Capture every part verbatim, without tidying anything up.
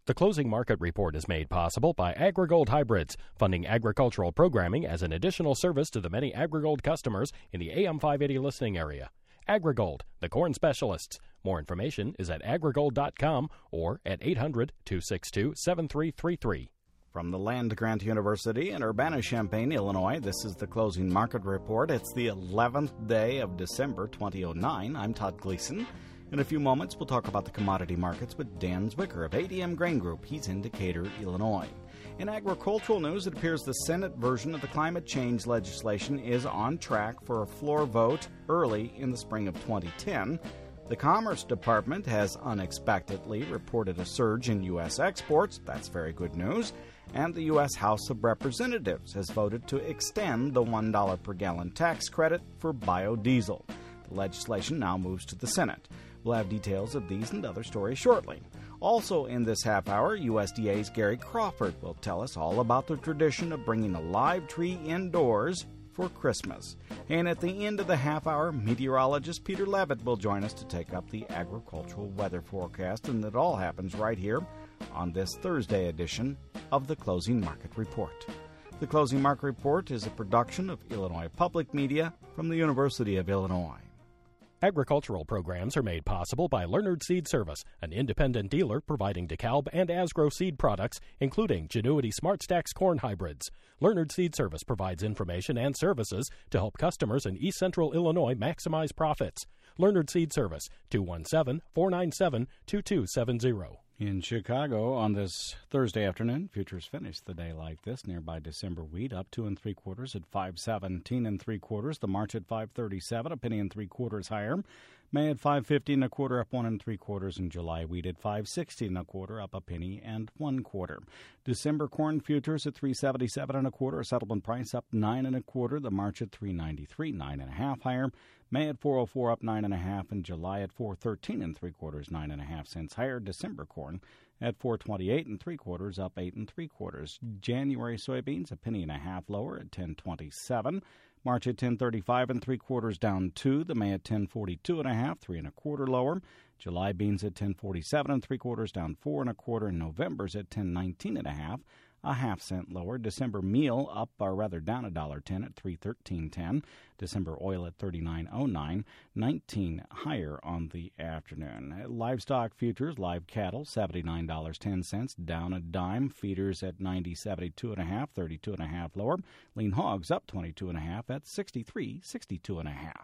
The closing market report is made possible by AgriGold Hybrids, funding agricultural programming as an additional service to the many AgriGold customers in the A M five eighty listening area. AgriGold, the corn specialists. More information is at agrigold dot com or at eight hundred, two six two, seven three three three. From the Land-Grant University in Urbana-Champaign, Illinois, this is the closing market report. It's the eleventh day of December twenty oh nine. I'm Todd Gleason. In a few moments, we'll talk about the commodity markets with Dan Zwicker of A D M Grain Group. He's in Decatur, Illinois. In agricultural news, it appears the Senate version of the climate change legislation is on track for a floor vote early in the spring of twenty ten. The Commerce Department has unexpectedly reported a surge in U S exports. That's very good news. And the U S House of Representatives has voted to extend the one dollar per gallon tax credit for biodiesel. The legislation now moves to the Senate. We'll have details of these and other stories shortly. Also in this half hour, U S D A's Gary Crawford will tell us all about the tradition of bringing a live tree indoors for Christmas. And at the end of the half hour, meteorologist Peter Levitt will join us to take up the agricultural weather forecast, and it all happens right here on this Thursday edition of the Closing Market Report. The Closing Market Report is a production of Illinois Public Media from the University of Illinois. Agricultural programs are made possible by Leonard Seed Service, an independent dealer providing DeKalb and Asgrow seed products, including Genuity SmartStax corn hybrids. Leonard Seed Service provides information and services to help customers in East Central Illinois maximize profits. Leonard Seed Service, two one seven, four nine seven, two two seven zero. In Chicago on this Thursday afternoon, futures finished the day like this. Nearby December wheat up two and three quarters at five seventeen and three quarters. The March at five thirty-seven, a penny and three quarters higher. May at five fifty and a quarter, up one and three quarters. And July wheat at five sixty and a quarter, up a penny and one quarter. December corn futures at three seventy-seven and a quarter. Settlement price up nine and a quarter. The March at three ninety-three, nine and a half higher. May at four oh four, up nine and a half, and July at four thirteen and three quarters, nine and a half cents higher. December corn at four twenty-eight and three quarters, up eight and three quarters. January soybeans a penny and a half lower at ten twenty-seven. March at ten thirty-five and three quarters, down two. The May at ten forty-two and a half, three and a quarter lower. July beans at ten forty-seven and three quarters, down four and a quarter. And November's at ten nineteen and a half, a half cent lower. December meal up, or rather down a dollar ten at three thirteen ten. December oil at thirty-nine oh nine, nineteen higher on the afternoon. Livestock futures, live cattle seventy-nine dollars and ten cents, down a dime. Feeders at ninety seventy-two and a half, thirty-two and a half lower. Lean hogs up twenty-two and a half at sixty-three sixty-two and a half.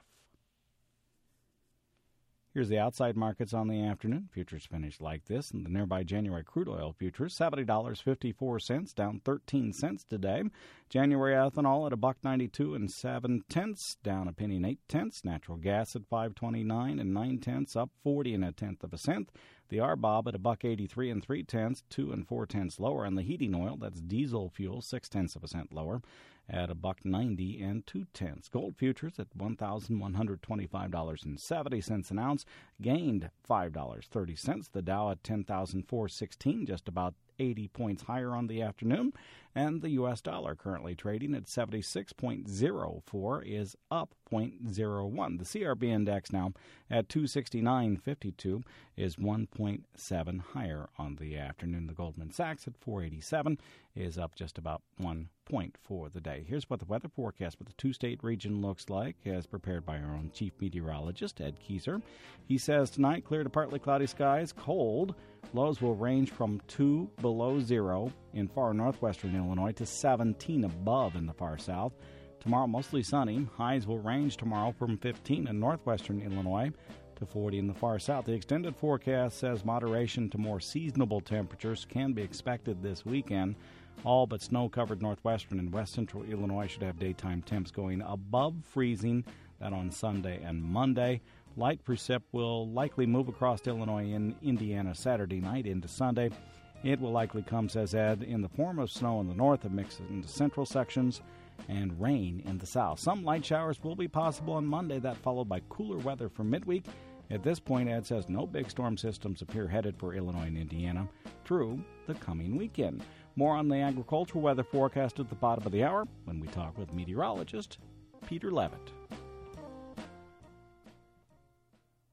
Here's the outside markets on the afternoon. Futures finished like this. And the nearby January crude oil futures, seventy dollars and fifty-four cents, down thirteen cents today. January ethanol at a buck ninety-two and seven tenths, down a penny and eight tenths. Natural gas at five twenty-nine and nine tenths, up forty and a tenth of a cent. The R B O B at a buck eighty-three and three tenths, two and four tenths lower. And the heating oil, that's diesel fuel, six tenths of a cent lower, at a buck ninety and two tenths. Gold futures at one thousand one hundred twenty-five dollars and seventy cents an ounce, gained five dollars and thirty cents. The Dow at ten thousand four hundred sixteen, just about eighty points higher on the afternoon. And the U S dollar currently trading at seventy-six point oh four is up zero point zero one. The C R B index now at two sixty-nine fifty-two is one point seven higher on the afternoon. The Goldman Sachs at four eighty-seven is up just about one point for the day. Here's what the weather forecast for the two-state region looks like, as prepared by our own chief meteorologist, Ed Kieser. He says tonight, clear to partly cloudy skies, cold. Lows will range from two below zero in far northwestern Illinois to seventeen above in the far south. Tomorrow, mostly sunny. Highs will range tomorrow from fifteen in northwestern Illinois to forty in the far south. The extended forecast says moderation to more seasonable temperatures can be expected this weekend. All but snow-covered northwestern and west central Illinois should have daytime temps going above freezing. That on Sunday and Monday. Light precip will likely move across Illinois and Indiana Saturday night into Sunday. It will likely come, says Ed, in the form of snow in the north and mix it into central sections and rain in the south. Some light showers will be possible on Monday, that followed by cooler weather for midweek. At this point, Ed says no big storm systems appear headed for Illinois and Indiana through the coming weekend. More on the agricultural weather forecast at the bottom of the hour when we talk with meteorologist Peter Levitt.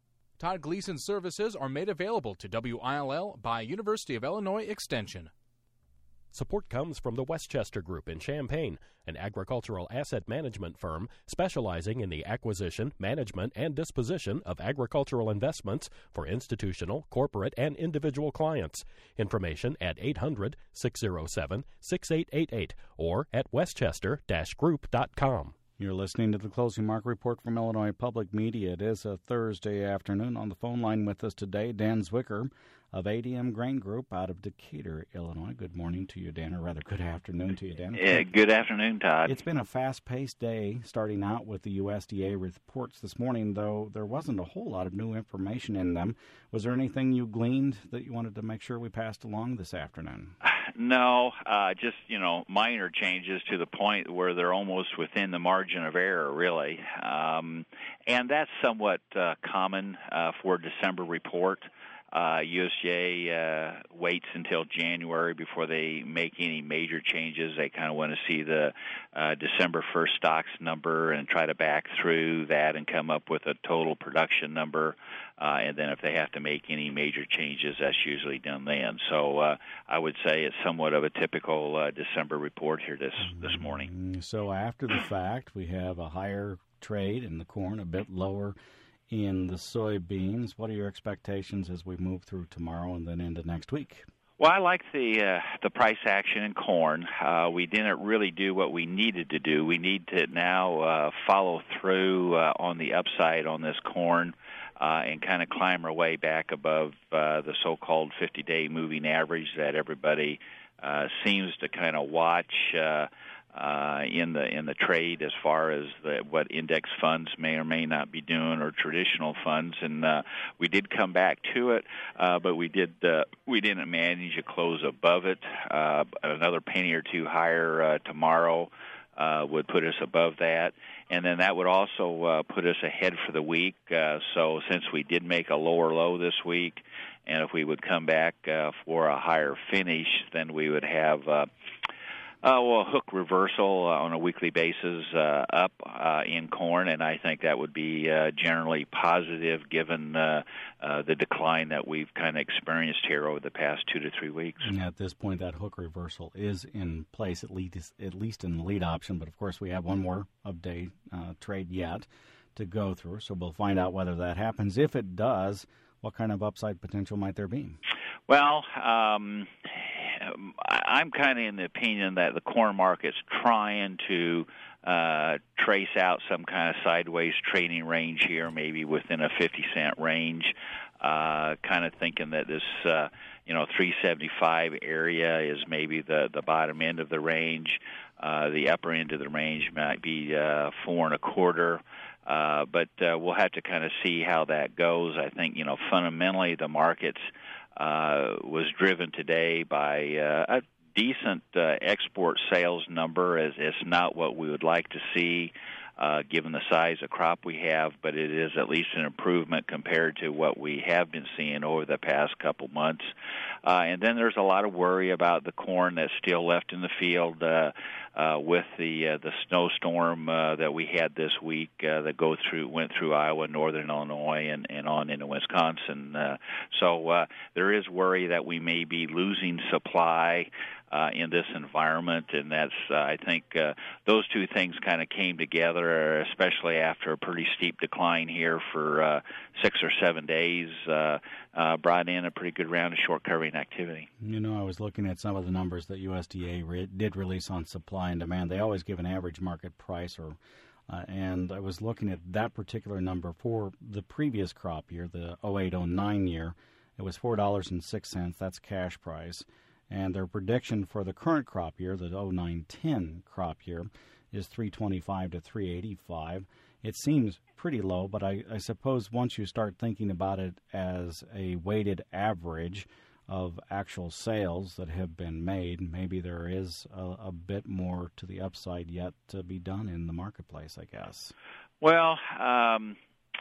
Todd Gleason services are made available to W I L L by University of Illinois Extension. Support comes from the Westchester Group in Champaign, an agricultural asset management firm specializing in the acquisition, management, and disposition of agricultural investments for institutional, corporate, and individual clients. Information at eight hundred, six oh seven, six eight eight eight or at westchester dash group dot com. You're listening to the Closing Market Report from Illinois Public Media. It is a Thursday afternoon. On the phone line with us today, Dan Zwicker of A D M Grain Group out of Decatur, Illinois. Good morning to you, Dan, or rather good afternoon to you, Dan. Yeah, good afternoon, Todd. It's been a fast-paced day, starting out with the U S D A reports this morning, though there wasn't a whole lot of new information in them. Was there anything you gleaned that you wanted to make sure we passed along this afternoon? No, uh, just, you know, minor changes to the point where they're almost within the margin of error, really. Um, and that's somewhat uh, common uh, for a December report. Uh, U S D A uh, waits until January before they make any major changes. They kind of want to see the uh, December first stocks number and try to back through that and come up with a total production number. Uh, and then if they have to make any major changes, that's usually done then. So uh, I would say it's somewhat of a typical uh, December report here this, this morning. So after the fact, we have a higher trade in the corn, a bit lower in the soybeans. What are your expectations as we move through tomorrow and then into next week? Well, I like the uh, the price action in corn. Uh, we didn't really do what we needed to do. We need to now uh, follow through uh, on the upside on this corn uh, and kind of climb our way back above uh, the so-called fifty-day moving average that everybody uh, seems to kind of watch uh, uh, in the in the trade as far as the, what index funds may or may not be doing, or traditional funds. And uh, we did come back to it, uh, but we did uh, we didn't manage to close above it. Uh, another penny or two higher uh, tomorrow uh, would put us above that, and then that would also uh, put us ahead for the week. Uh, so since we did make a lower low this week, and if we would come back uh, for a higher finish, then we would have Uh, Uh, well, hook reversal uh, on a weekly basis uh, up uh, in corn, and I think that would be uh, generally positive given uh, uh, the decline that we've kind of experienced here over the past two to three weeks. And at this point, that hook reversal is in place, at least at least in the lead option. But, of course, we have one more update uh, trade yet to go through, so we'll find out whether that happens. If it does, what kind of upside potential might there be? Well, um, I'm kind of in the opinion that the corn market's trying to uh, trace out some kind of sideways trading range here, maybe within a fifty cent range, uh, kind of thinking that this, uh, you know, three seventy-five area is maybe the, the bottom end of the range. Uh, the upper end of the range might be uh, four and a quarter. Uh, but uh, we'll have to kind of see how that goes. I think, you know, fundamentally the market's uh, was driven today by uh, a decent uh, export sales number. As it's not what we would like to see uh, given the size of crop we have, but it is at least an improvement compared to what we have been seeing over the past couple months. Uh, and then there's a lot of worry about the corn that's still left in the field uh, uh, with the uh, the snowstorm uh, that we had this week uh, that go through went through Iowa, northern Illinois, and, and on into Wisconsin. Uh, so uh, there is worry that we may be losing supply Uh, in this environment, and that's, uh, I think, uh, those two things kind of came together, especially after a pretty steep decline here for uh, six or seven days, uh, uh, brought in a pretty good round of short covering activity. You know, I was looking at some of the numbers that U S D A re- did release on supply and demand. They always give an average market price, or uh, and I was looking at that particular number for the previous crop year, the oh eight oh nine year. It was four dollars and six cents. That's cash price. And their prediction for the current crop year, the oh nine ten crop year, is three twenty-five to three eighty-five. It seems pretty low, but I, I suppose once you start thinking about it as a weighted average of actual sales that have been made, maybe there is a, a bit more to the upside yet to be done in the marketplace, I guess. Well, um,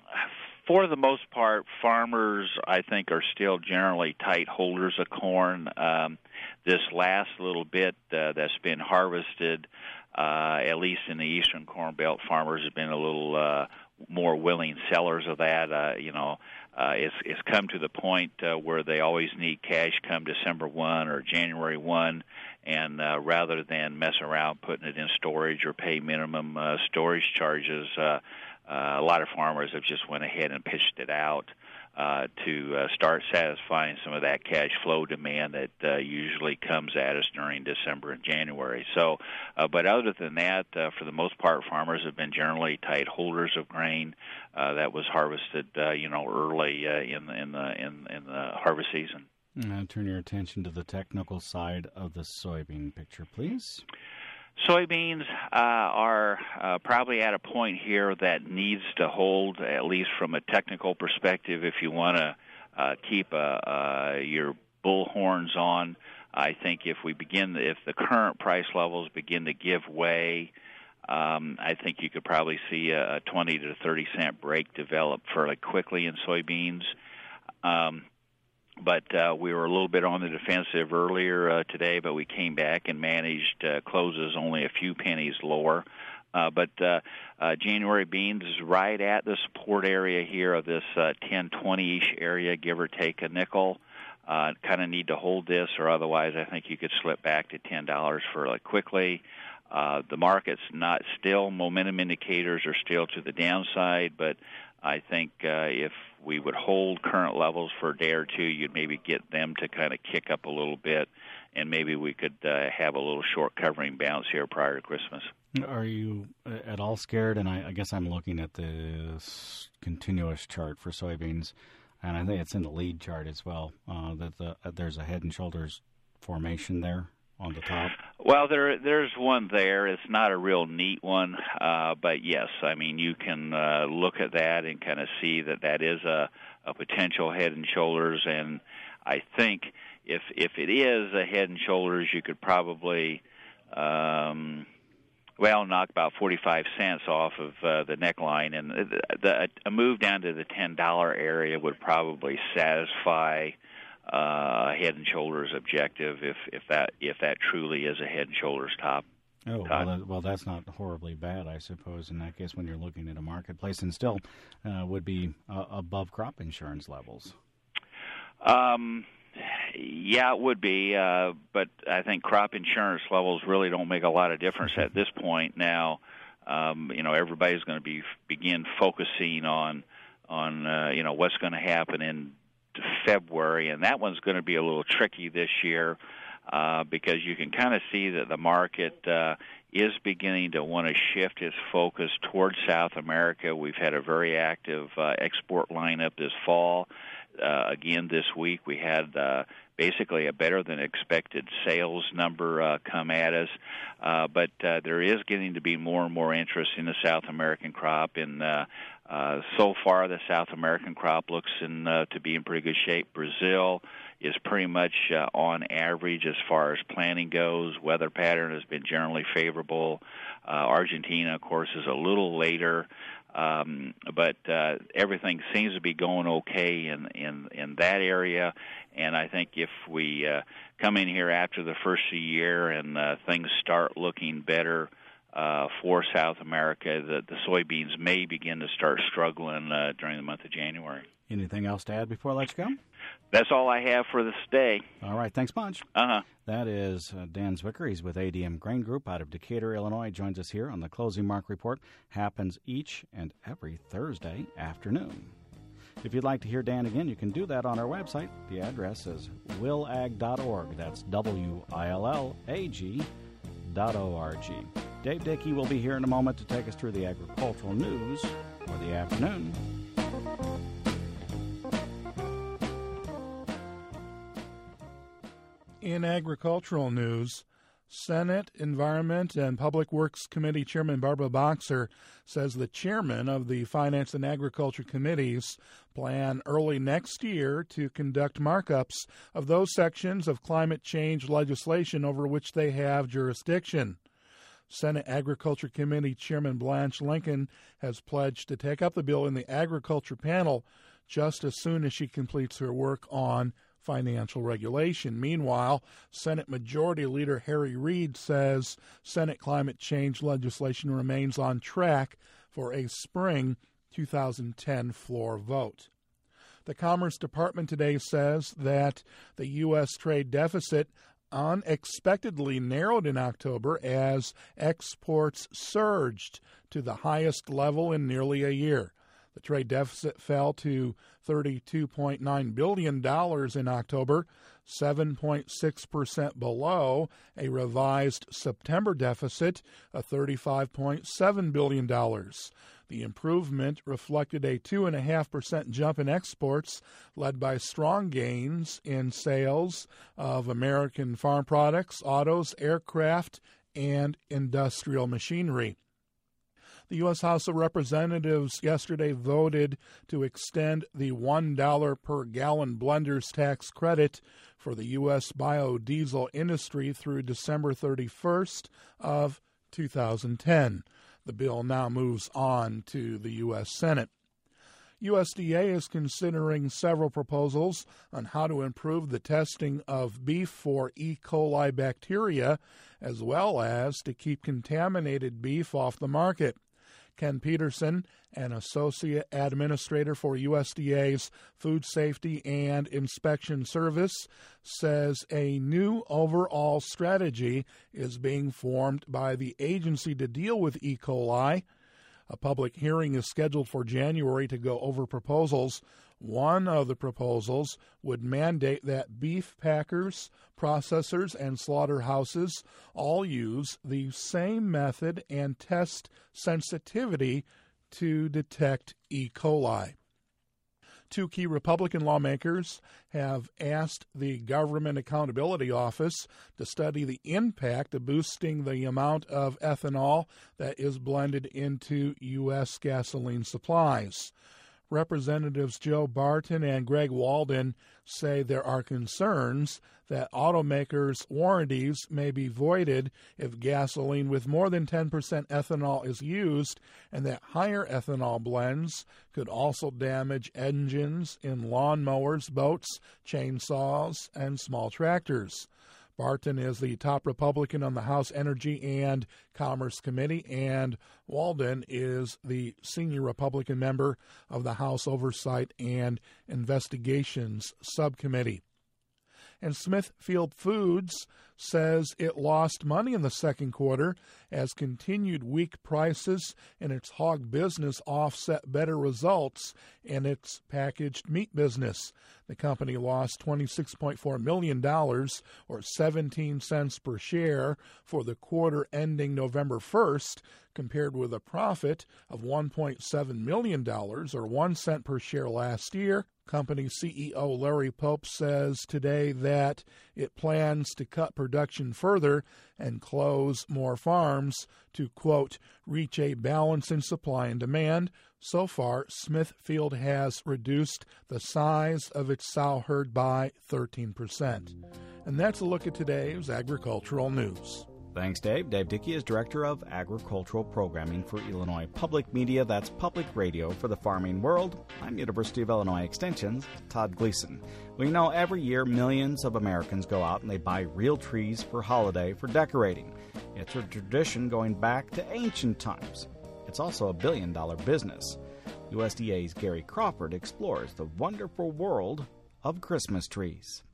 for the most part, farmers, I think, are still generally tight holders of corn. Um, this last little bit uh, that's been harvested, uh, at least in the eastern corn belt, farmers have been a little uh, more willing sellers of that. Uh, you know, uh, it's it's come to the point uh, where they always need cash come December first or January first, and uh, rather than mess around putting it in storage or pay minimum uh, storage charges, uh, uh, a lot of farmers have just went ahead and pitched it out uh, to uh, start satisfying some of that cash flow demand that uh, usually comes at us during December and January. So, uh, but other than that, uh, for the most part, farmers have been generally tight holders of grain uh, that was harvested, uh, you know, early uh, in the in the in, in the harvest season. Now turn your attention to the technical side of the soybean picture, please. Soybeans uh, are uh, probably at a point here that needs to hold, at least from a technical perspective, if you want to uh, keep uh, uh, your bull horns on. I think if we begin, if the current price levels begin to give way, um, I think you could probably see a twenty to thirty cent break develop fairly quickly in soybeans. Um, But uh, we were a little bit on the defensive earlier uh, today, but we came back and managed uh, closes only a few pennies lower. Uh, but uh, uh, January beans is right at the support area here of this uh, ten twenty-ish area, give or take a nickel. Uh, kind of need to hold this, or otherwise I think you could slip back to ten dollars fairly quickly. Uh, the market's not still, momentum indicators are still to the downside, but I think uh, if we would hold current levels for a day or two, you'd maybe get them to kind of kick up a little bit, and maybe we could uh, have a little short covering bounce here prior to Christmas. Are you at all scared? And I, I guess I'm looking at the continuous chart for soybeans, and I think it's in the lead chart as well, uh, that the, uh, there's a head and shoulders formation there on the top. Well, there there's one there. It's not a real neat one, uh, but yes, I mean, you can uh, look at that and kind of see that that is a, a potential head and shoulders, and I think if if it is a head and shoulders, you could probably, um, well, knock about forty-five cents off of uh, the neckline, and the, the, a move down to the ten dollar area would probably satisfy Uh, head and shoulders objective, if if that if that truly is a head and shoulders top. Oh, well, that, well, that's not horribly bad, I suppose, in that case when you're looking at a marketplace, and still uh, would be uh, above crop insurance levels. Um, yeah, it would be, uh, but I think crop insurance levels really don't make a lot of difference at this point. Now, um, you know, everybody's going to be begin focusing on on uh, you know what's going to happen in February, and that one's going to be a little tricky this year uh, because you can kind of see that the market uh, is beginning to want to shift its focus towards South America. We've had a very active uh, export lineup this fall. Uh, again, this week we had uh, basically a better than expected sales number uh, come at us, uh, but uh, there is getting to be more and more interest in the South American crop, and uh, uh, so far the South American crop looks in, uh, to be in pretty good shape. Brazil is pretty much uh, on average as far as planting goes. Weather pattern has been generally favorable. Uh, Argentina, of course, is a little later. Um, but uh, everything seems to be going okay in, in, in that area, and I think if we uh, come in here after the first of the year and uh, things start looking better uh, for South America, the, the soybeans may begin to start struggling uh, during the month of January. Anything else to add before I let you go? That's all I have for this day. All right, thanks much. Uh-huh. That is uh, Dan Zwicker. He's with A D M Grain Group out of Decatur, Illinois. He joins us here on the Closing Mark Report. Happens each and every Thursday afternoon. If you'd like to hear Dan again, you can do that on our website. The address is will ag dot org. That's W I L L A G dot O R G. Dave Dickey will be here in a moment to take us through the agricultural news for the afternoon. In agricultural news, Senate Environment and Public Works Committee Chairman Barbara Boxer says the chairman of the Finance and Agriculture Committees plan early next year to conduct markups of those sections of climate change legislation over which they have jurisdiction. Senate Agriculture Committee Chairman Blanche Lincoln has pledged to take up the bill in the Agriculture panel just as soon as she completes her work on financial regulation. Meanwhile, Senate Majority Leader Harry Reid says Senate climate change legislation remains on track for a spring two thousand ten floor vote. The Commerce Department today says that the U S trade deficit unexpectedly narrowed in October as exports surged to the highest level in nearly a year. The trade deficit fell to thirty-two point nine billion dollars in October, seven point six percent below a revised September deficit of thirty-five point seven billion dollars. The improvement reflected a two point five percent jump in exports, led by strong gains in sales of American farm products, autos, aircraft, and industrial machinery. The U S House of Representatives yesterday voted to extend the one dollar per gallon blender's tax credit for the U S biodiesel industry through December thirty-first of two thousand ten. The bill now moves on to the U S Senate. U S D A is considering several proposals on how to improve the testing of beef for E. coli bacteria, as well as to keep contaminated beef off the market. Ken Peterson, an associate administrator for U S D A's Food Safety and Inspection Service, says a new overall strategy is being formed by the agency to deal with E. coli. A public hearing is scheduled for January to go over proposals. One of the proposals would mandate that beef packers, processors, and slaughterhouses all use the same method and test sensitivity to detect E. coli. Two key Republican lawmakers have asked the Government Accountability Office to study the impact of boosting the amount of ethanol that is blended into U S gasoline supplies. Representatives Joe Barton and Greg Walden say there are concerns that automakers' warranties may be voided if gasoline with more than ten percent ethanol is used, and that higher ethanol blends could also damage engines in lawnmowers, boats, chainsaws, and small tractors. Barton is the top Republican on the House Energy and Commerce Committee, and Walden is the senior Republican member of the House Oversight and Investigations Subcommittee. And Smithfield Foods says it lost money in the second quarter as continued weak prices in its hog business offset better results in its packaged meat business. The company lost twenty-six point four million dollars, or seventeen cents per share, for the quarter ending November first, compared with a profit of one point seven million dollars, or one cent per share last year. Company C E O Larry Pope says today that it plans to cut production further and close more farms to, quote, reach a balance in supply and demand. So far, Smithfield has reduced the size of its sow herd by thirteen percent. And that's a look at today's agricultural news. Thanks, Dave. Dave Dickey is Director of Agricultural Programming for Illinois Public Media. That's public radio for the farming world. I'm University of Illinois Extension's Todd Gleason. We know every year millions of Americans go out and they buy real trees for holiday for decorating. It's a tradition going back to ancient times. It's also a billion-dollar business. U S D A's Gary Crawford explores the wonderful world of Christmas trees.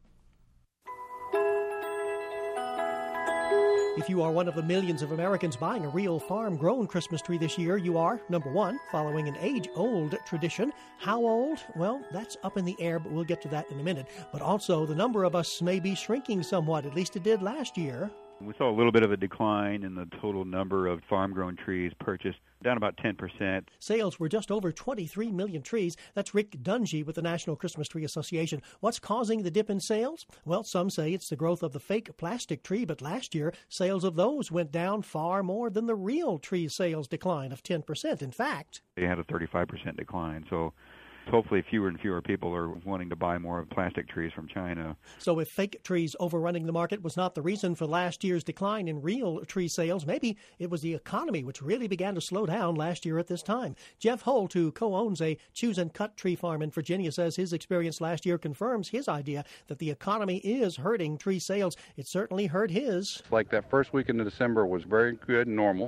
If you are one of the millions of Americans buying a real farm-grown Christmas tree this year, you are, number one, following an age-old tradition. How old? Well, that's up in the air, but we'll get to that in a minute. But also, the number of us may be shrinking somewhat, at least it did last year. We saw a little bit of a decline in the total number of farm-grown trees purchased, down about ten percent. Sales were just over twenty-three million trees. That's Rick Dungy with the National Christmas Tree Association. What's causing the dip in sales? Well, some say it's the growth of the fake plastic tree, but last year, sales of those went down far more than the real tree sales decline of ten percent. In fact, they had a thirty-five percent decline, so hopefully fewer and fewer people are wanting to buy more plastic trees from China. So if fake trees overrunning the market was not the reason for last year's decline in real tree sales, maybe it was the economy which really began to slow down last year at this time. Jeff Holt, who co-owns a choose and cut tree farm in Virginia, says his experience last year confirms his idea that the economy is hurting tree sales. It certainly hurt his. Like that first weekend of December was very good and normal.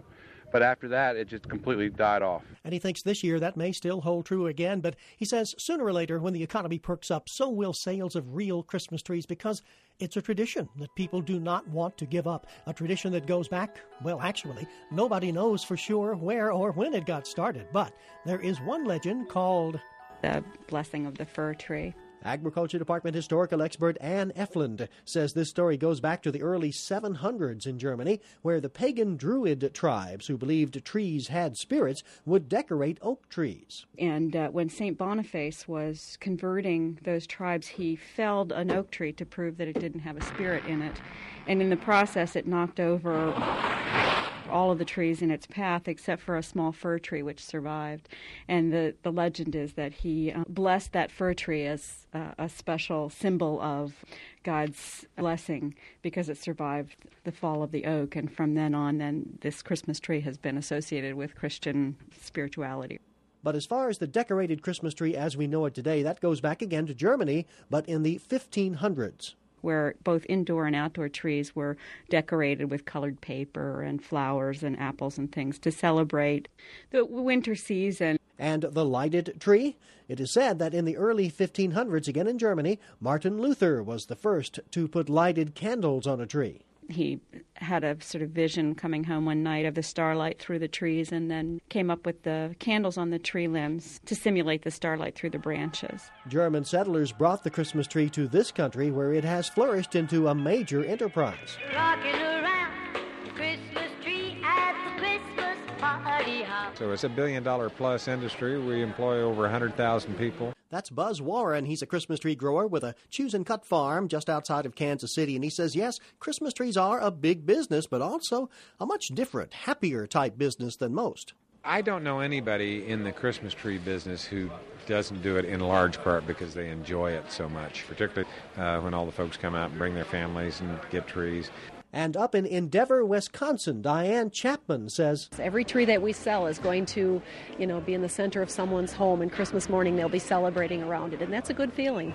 But after that, it just completely died off. And he thinks this year that may still hold true again, but he says sooner or later, when the economy perks up, so will sales of real Christmas trees, because it's a tradition that people do not want to give up. A tradition that goes back, well, actually, nobody knows for sure where or when it got started. But there is one legend called the blessing of the fir tree. Agriculture Department historical expert Anne Efland says this story goes back to the early seven hundreds in Germany, where the pagan Druid tribes who believed trees had spirits would decorate oak trees. And uh, when Saint Boniface was converting those tribes, he felled an oak tree to prove that it didn't have a spirit in it. And in the process, it knocked over all of the trees in its path except for a small fir tree which survived. And the, the legend is that he uh, blessed that fir tree as uh, a special symbol of God's blessing because it survived the fall of the oak. And from then on, then this Christmas tree has been associated with Christian spirituality. But as far as the decorated Christmas tree as we know it today, that goes back again to Germany, but in the fifteen hundreds. Where both indoor and outdoor trees were decorated with colored paper and flowers and apples and things to celebrate the winter season. And the lighted tree? It is said that in the early fifteen hundreds, again in Germany, Martin Luther was the first to put lighted candles on a tree. He had a sort of vision coming home one night of the starlight through the trees and then came up with the candles on the tree limbs to simulate the starlight through the branches. German settlers brought the Christmas tree to this country where it has flourished into a major enterprise. Rocking around the Christmas tree at the Christmas party house. So it's a billion dollar plus industry. We employ over one hundred thousand people. That's Buzz Warren. He's a Christmas tree grower with a Choose and Cut farm just outside of Kansas City. And he says, yes, Christmas trees are a big business, but also a much different, happier type business than most. I don't know anybody in the Christmas tree business who doesn't do it in large part because they enjoy it so much, particularly uh, when all the folks come out and bring their families and get trees. And up in Endeavor, Wisconsin, Diane Chapman says, every tree that we sell is going to, you know, be in the center of someone's home, and Christmas morning they'll be celebrating around it, and that's a good feeling.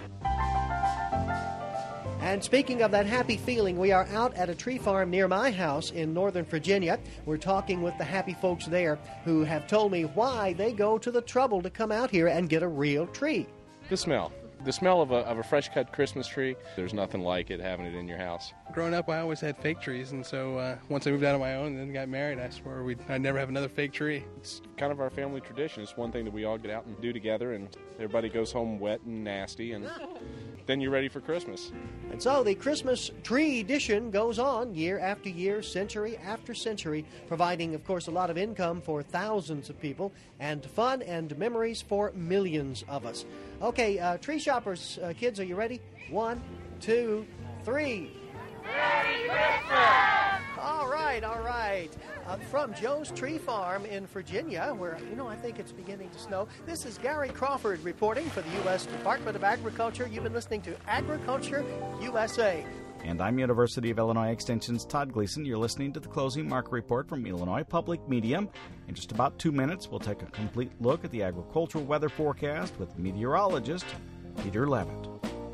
And speaking of that happy feeling, we are out at a tree farm near my house in Northern Virginia. We're talking with the happy folks there who have told me why they go to the trouble to come out here and get a real tree. The smell. The smell of a, of a fresh-cut Christmas tree, there's nothing like it, having it in your house. Growing up, I always had fake trees, and so uh, once I moved out on my own and then got married, I swore we'd, I'd never have another fake tree. It's kind of our family tradition. It's one thing that we all get out and do together, and everybody goes home wet and nasty, and then you're ready for Christmas. And so the Christmas tree edition goes on year after year, century after century, providing, of course, a lot of income for thousands of people and fun and memories for millions of us. Okay, uh, tree shoppers, uh, kids, are you ready? One, two, three. Merry Christmas! All right, all right. Uh, from Joe's Tree Farm in Virginia, where, you know, I think it's beginning to snow, this is Gary Crawford reporting for the U S Department of Agriculture. You've been listening to Agriculture U S A. And I'm University of Illinois Extension's Todd Gleason. You're listening to the Closing Market Report from Illinois Public Media. In just about two minutes, we'll take a complete look at the agricultural weather forecast with meteorologist Peter Levitt.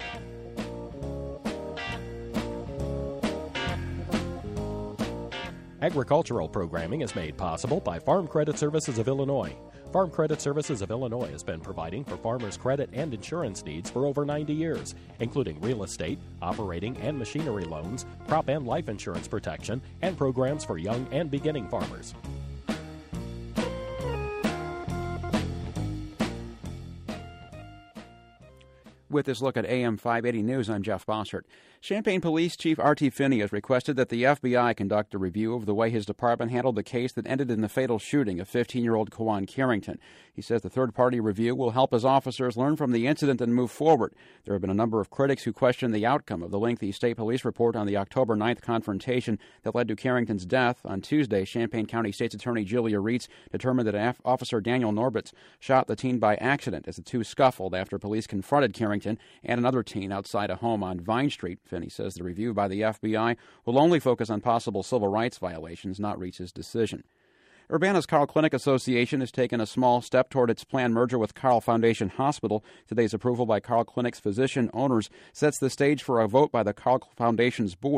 Agricultural programming is made possible by Farm Credit Services of Illinois. Farm Credit Services of Illinois has been providing for farmers' credit and insurance needs for over ninety years, including real estate, operating and machinery loans, crop and life insurance protection, and programs for young and beginning farmers. With this look at A M five eighty News, I'm Jeff Bossert. Champaign Police Chief Artie Finney has requested that the F B I conduct a review of the way his department handled the case that ended in the fatal shooting of fifteen-year-old Kawan Carrington. He says the third-party review will help his officers learn from the incident and move forward. There have been a number of critics who question the outcome of the lengthy state police report on the October ninth confrontation that led to Carrington's death. On Tuesday, Champaign County State's Attorney Julia Reitz determined that Officer Daniel Norbitz shot the teen by accident as the two scuffled after police confronted Carrington and another teen outside a home on Vine Street. Finney says the review by the F B I will only focus on possible civil rights violations, not Reitz's decision. Urbana's Carle Clinic Association has taken a small step toward its planned merger with Carle Foundation Hospital. Today's approval by Carle Clinic's physician owners sets the stage for a vote by the Carle Foundation's board.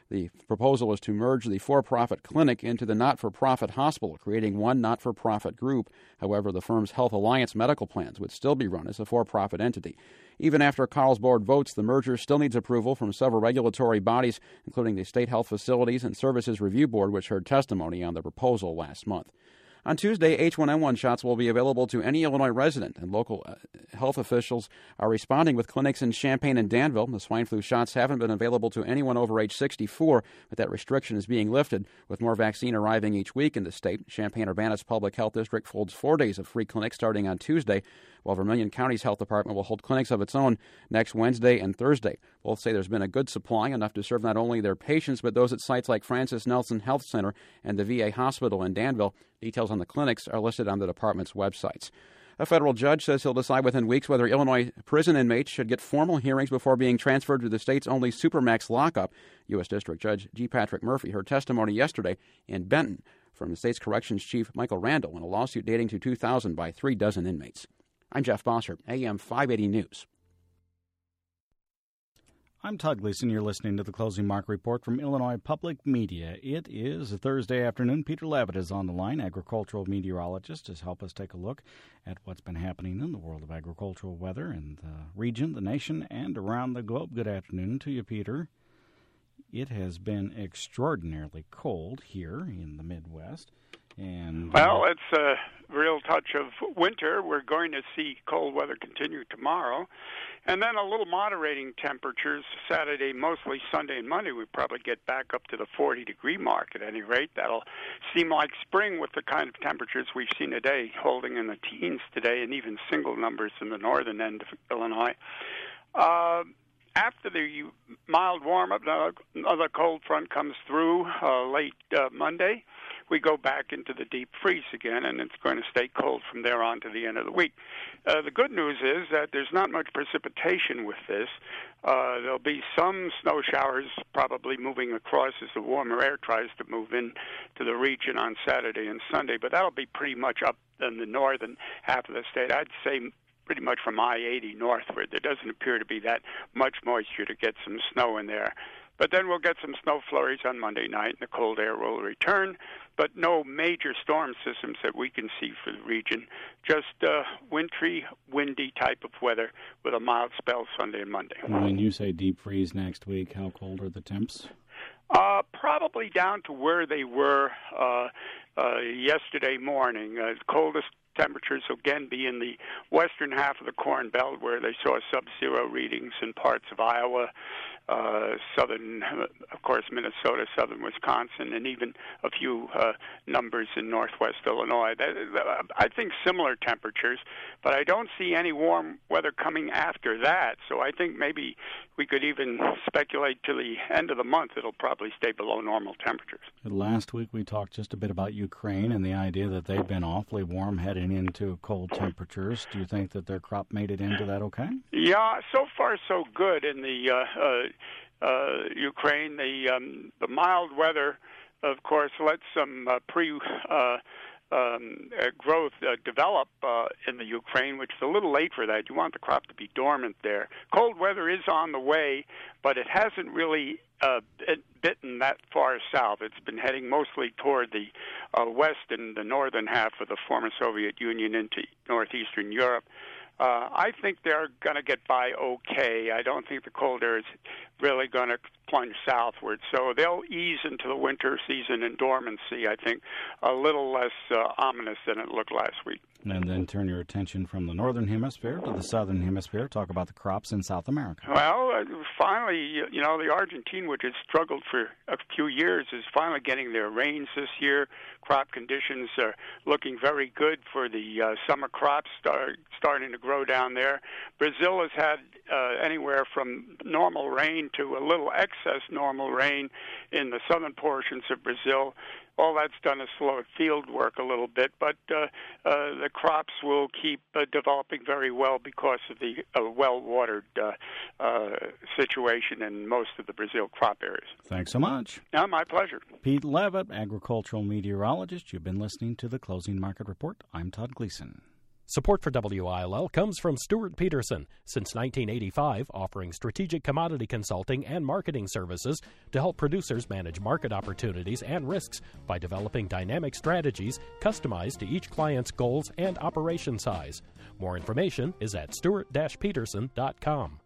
The proposal is to merge the for-profit clinic into the not-for-profit hospital, creating one not-for-profit group. However, the firm's Health Alliance medical plans would still be run as a for-profit entity. Even after Carl's board votes, the merger still needs approval from several regulatory bodies, including the State Health Facilities and Services Review Board, which heard testimony on the proposal last month. On Tuesday, H one N one shots will be available to any Illinois resident, and local uh, health officials are responding with clinics in Champaign and Danville. The swine flu shots haven't been available to anyone over age sixty-four, but that restriction is being lifted, with more vaccine arriving each week in the state. Champaign-Urbana's Public Health District holds four days of free clinics starting on Tuesday, while Vermilion County's health department will hold clinics of its own next Wednesday and Thursday. Both say there's been a good supply, enough to serve not only their patients, but those at sites like Francis Nelson Health Center and the V A Hospital in Danville. Details on the clinics are listed on the department's websites. A federal judge says he'll decide within weeks whether Illinois prison inmates should get formal hearings before being transferred to the state's only supermax lockup. U S. District Judge G. Patrick Murphy heard testimony yesterday in Benton from the state's corrections chief, Michael Randall, in a lawsuit dating to two thousand by three dozen inmates. I'm Jeff Bossert, A M five eighty News. I'm Todd Gleason. You're listening to the Closing Market Report from Illinois Public Media. It is a Thursday afternoon. Peter Levitt is on the line, agricultural meteorologist, to help us take a look at what's been happening in the world of agricultural weather in the region, the nation, and around the globe. Good afternoon to you, Peter. It has been extraordinarily cold here in the Midwest. And well, it's a real touch of winter. We're going to see cold weather continue tomorrow. And then a little moderating temperatures Saturday, mostly Sunday and Monday. We probably get back up to the forty-degree mark at any rate. That'll seem like spring with the kind of temperatures we've seen today, holding in the teens today, and even single numbers in the northern end of Illinois. Uh, after the mild warm-up, another cold front comes through uh, late uh, Monday. We go back into the deep freeze again, and it's going to stay cold from there on to the end of the week. Uh, the good news is that there's not much precipitation with this. Uh, there'll be some snow showers probably moving across as the warmer air tries to move in to the region on Saturday and Sunday, but that'll be pretty much up in the northern half of the state. I'd say pretty much from I eighty northward. There doesn't appear to be that much moisture to get some snow in there. But then we'll get some snow flurries on Monday night, and the cold air will return, but no major storm systems that we can see for the region. Just uh, wintry, windy type of weather with a mild spell Sunday and Monday. When you say deep freeze next week, how cold are the temps? Uh, probably down to where they were uh, uh, yesterday morning. Uh, coldest temperatures will again be in the western half of the Corn Belt, where they saw sub-zero readings in parts of Iowa, uh, southern, of course, Minnesota, southern Wisconsin, and even a few uh, numbers in northwest Illinois. That, that, I think similar temperatures, but I don't see any warm weather coming after that, so I think maybe we could even speculate to the end of the month it'll probably stay below normal temperatures. Last week we talked just a bit about Ukraine and the idea that they've been awfully warm heading into cold temperatures. Do you think that their crop made it into that okay? Yeah, so far so good in the uh, uh, uh, Ukraine. The um, the mild weather, of course, let some uh, pre uh, um, uh, growth uh, develop uh, in the Ukraine, which is a little late for that. You want the crop to be dormant there. Cold weather is on the way, but it hasn't really uh, bitten that far south. It's been heading mostly toward the uh, west and the northern half of the former Soviet Union into northeastern Europe. Uh, I think they're going to get by okay. I don't think the cold air is really going to plunge southward. So they'll ease into the winter season in dormancy, I think, a little less uh, ominous than it looked last week. And then turn your attention from the northern hemisphere to the southern hemisphere. Talk about the crops in South America. Well, uh, finally, you know, the Argentine, which has struggled for a few years, is finally getting their rains this year. Crop conditions are looking very good for the uh, summer crops start, starting to grow down there. Brazil has had uh, anywhere from normal rain to a little excess normal rain in the southern portions of Brazil. All that's done is slow field work a little bit, but uh, uh, the crops will keep uh, developing very well because of the uh, well-watered uh, uh, situation in most of the Brazil crop areas. Thanks so much. Yeah, my pleasure. Pete Levitt, agricultural meteorologist. You've been listening to the Closing Market Report. I'm Todd Gleason. Support for W I L L comes from Stuart Peterson, since nineteen eighty-five, offering strategic commodity consulting and marketing services to help producers manage market opportunities and risks by developing dynamic strategies customized to each client's goals and operation size. More information is at stuart dash peterson dot com.